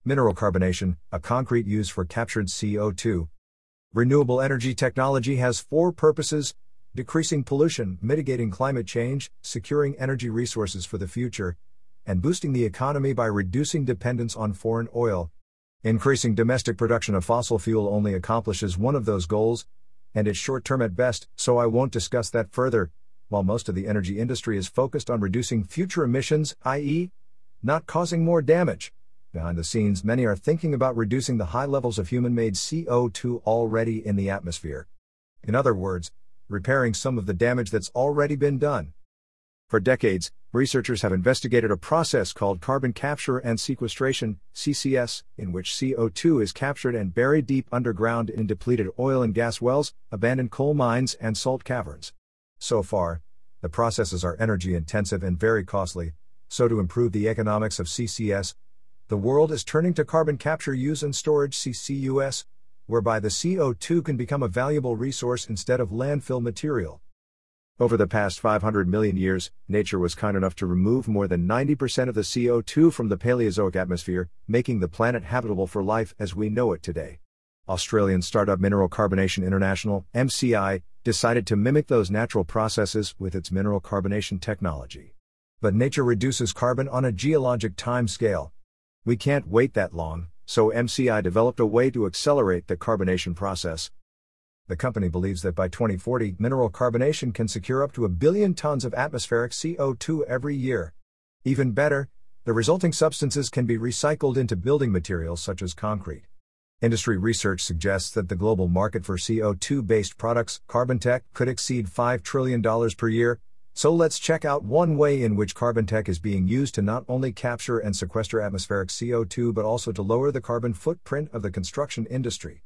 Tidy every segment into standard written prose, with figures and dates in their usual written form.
Mineral carbonation, a concrete used for captured CO2. Renewable energy technology has four purposes: decreasing pollution, mitigating climate change, securing energy resources for the future, and boosting the economy by reducing dependence on foreign oil. Increasing domestic production of fossil fuel only accomplishes one of those goals, and it's short-term at best, so I won't discuss that further. While most of the energy industry is focused on reducing future emissions, i.e., not causing more damage, behind the scenes many are thinking about reducing the high levels of human-made CO2 already in the atmosphere. In other words, repairing some of the damage that's already been done. For decades, researchers have investigated a process called carbon capture and sequestration, CCS, in which CO2 is captured and buried deep underground in depleted oil and gas wells, abandoned coal mines, and salt caverns. So far, the processes are energy-intensive and very costly, so to improve the economics of CCS, the world is turning to carbon capture, use and storage, CCUS, whereby the CO2 can become a valuable resource instead of landfill material. Over the past 500 million years, nature was kind enough to remove more than 90% of the CO2 from the Paleozoic atmosphere, making the planet habitable for life as we know it today. Australian startup Mineral Carbonation International, MCI, decided to mimic those natural processes with its mineral carbonation technology. But nature reduces carbon on a geologic time scale. We can't wait that long, so MCI developed a way to accelerate the carbonation process. The company believes that by 2040, mineral carbonation can secure up to 1 billion tons of atmospheric CO2 every year. Even better, the resulting substances can be recycled into building materials such as concrete. Industry research suggests that the global market for CO2-based products, carbon tech, could exceed $5 trillion per year. So let's check out one way in which carbon tech is being used to not only capture and sequester atmospheric CO2 but also to lower the carbon footprint of the construction industry.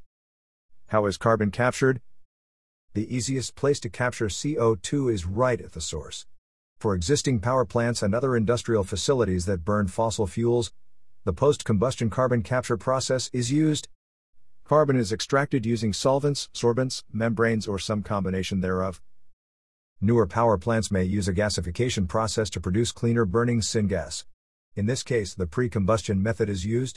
How is carbon captured? The easiest place to capture CO2 is right at the source. For existing power plants and other industrial facilities that burn fossil fuels, the post-combustion carbon capture process is used. Carbon is extracted using solvents, sorbents, membranes, or some combination thereof. Newer power plants may use a gasification process to produce cleaner burning syngas. In this case, the pre-combustion method is used.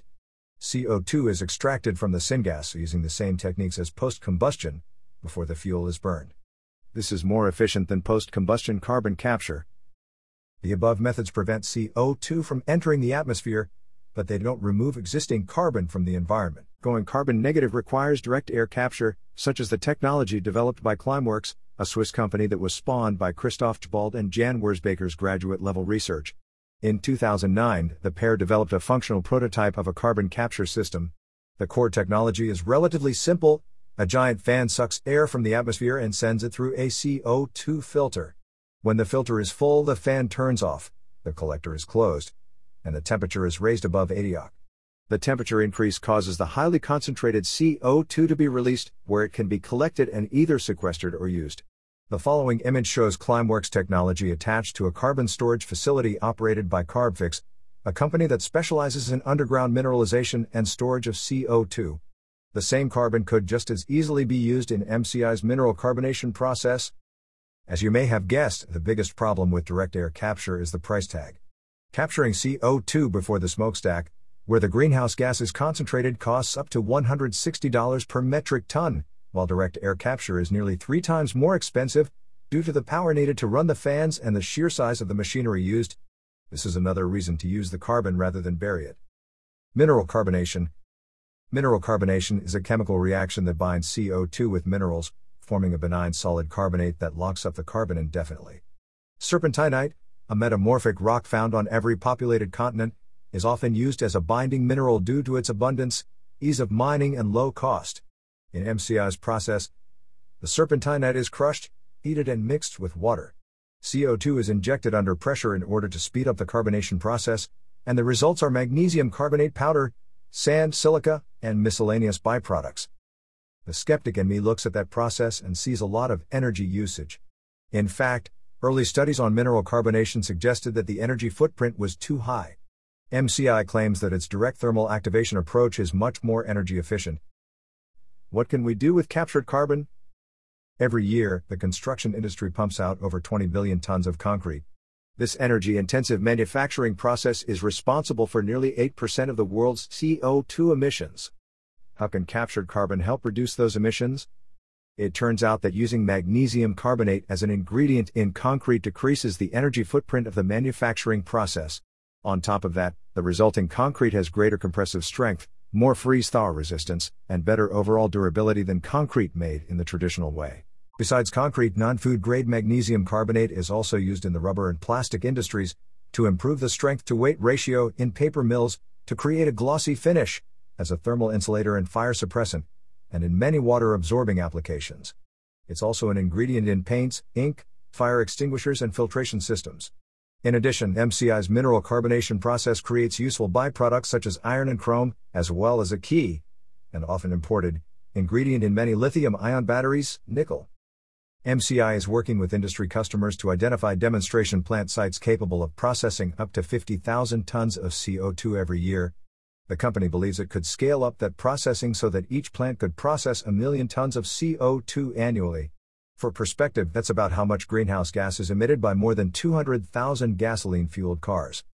CO2 is extracted from the syngas using the same techniques as post-combustion, before the fuel is burned. This is more efficient than post-combustion carbon capture. The above methods prevent CO2 from entering the atmosphere, but they don't remove existing carbon from the environment. Going carbon negative requires direct air capture, such as the technology developed by Climeworks, a Swiss company that was spawned by Christoph Tschbald and Jan Wurzbacher's graduate-level research. In 2009, the pair developed a functional prototype of a carbon capture system. The core technology is relatively simple. A giant fan sucks air from the atmosphere and sends it through a CO2 filter. When the filter is full, the fan turns off, the collector is closed, and the temperature is raised above 80 octane. The temperature increase causes the highly concentrated CO2 to be released, where it can be collected and either sequestered or used. The following image shows Climeworks technology attached to a carbon storage facility operated by Carbfix, a company that specializes in underground mineralization and storage of CO2. The same carbon could just as easily be used in MCI's mineral carbonation process. As you may have guessed, the biggest problem with direct air capture is the price tag. Capturing CO2 before the smokestack, where the greenhouse gas is concentrated, costs up to $160 per metric ton, while direct air capture is nearly 3 times more expensive, due to the power needed to run the fans and the sheer size of the machinery used. This is another reason to use the carbon rather than bury it. Mineral carbonation. Mineral carbonation is a chemical reaction that binds CO2 with minerals, forming a benign solid carbonate that locks up the carbon indefinitely. Serpentinite, a metamorphic rock found on every populated continent, is often used as a binding mineral due to its abundance, ease of mining and low cost. In MCI's process, the serpentinite is crushed, heated and mixed with water. CO2 is injected under pressure in order to speed up the carbonation process, and the results are magnesium carbonate powder, sand, silica, and miscellaneous byproducts. The skeptic in me looks at that process and sees a lot of energy usage. In fact, early studies on mineral carbonation suggested that the energy footprint was too high. MCI claims that its direct thermal activation approach is much more energy efficient. What can we do with captured carbon? Every year, the construction industry pumps out over 20 billion tons of concrete. This energy-intensive manufacturing process is responsible for nearly 8% of the world's CO2 emissions. How can captured carbon help reduce those emissions? It turns out that using magnesium carbonate as an ingredient in concrete decreases the energy footprint of the manufacturing process. On top of that, the resulting concrete has greater compressive strength, more freeze-thaw resistance, and better overall durability than concrete made in the traditional way. Besides concrete, non-food grade magnesium carbonate is also used in the rubber and plastic industries to improve the strength-to-weight ratio in paper mills, to create a glossy finish, as a thermal insulator and fire suppressant, and in many water-absorbing applications. It's also an ingredient in paints, ink, fire extinguishers, and filtration systems. In addition, MCI's mineral carbonation process creates useful byproducts such as iron and chrome, as well as a key, and often imported, ingredient in many lithium-ion batteries, nickel. MCI is working with industry customers to identify demonstration plant sites capable of processing up to 50,000 tons of CO2 every year. The company believes it could scale up that processing so that each plant could process 1 million tons of CO2 annually. For perspective, that's about how much greenhouse gas is emitted by more than 200,000 gasoline-fueled cars.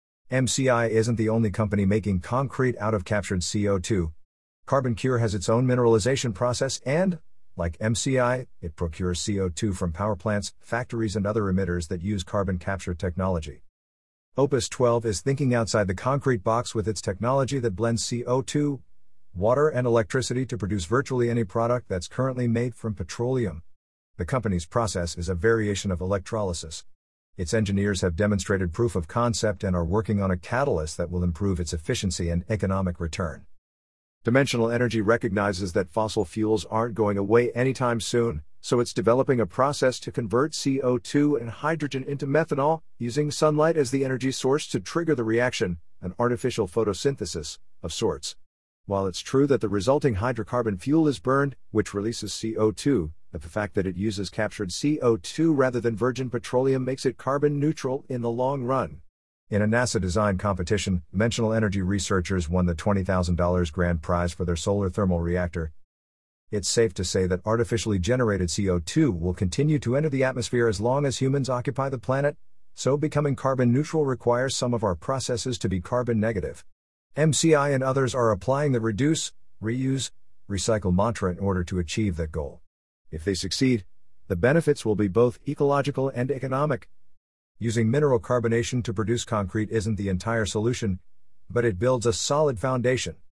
MCI isn't the only company making concrete out of captured CO2. CarbonCure has its own mineralization process and, like MCI, it procures CO2 from power plants, factories, and other emitters that use carbon capture technology. Opus 12 is thinking outside the concrete box with its technology that blends CO2, water, and electricity to produce virtually any product that's currently made from petroleum. The company's process is a variation of electrolysis. Its engineers have demonstrated proof of concept and are working on a catalyst that will improve its efficiency and economic return. Dimensional Energy recognizes that fossil fuels aren't going away anytime soon, so it's developing a process to convert CO2 and hydrogen into methanol, using sunlight as the energy source to trigger the reaction, an artificial photosynthesis, of sorts. While it's true that the resulting hydrocarbon fuel is burned, which releases CO2, but the fact that it uses captured CO2 rather than virgin petroleum makes it carbon neutral in the long run. In a NASA design competition, Dimensional Energy researchers won the $20,000 grand prize for their solar thermal reactor. It's safe to say that artificially generated CO2 will continue to enter the atmosphere as long as humans occupy the planet, so becoming carbon neutral requires some of our processes to be carbon negative. MCI and others are applying the reduce, reuse, recycle mantra in order to achieve that goal. If they succeed, the benefits will be both ecological and economic. Using mineral carbonation to produce concrete isn't the entire solution, but it builds a solid foundation.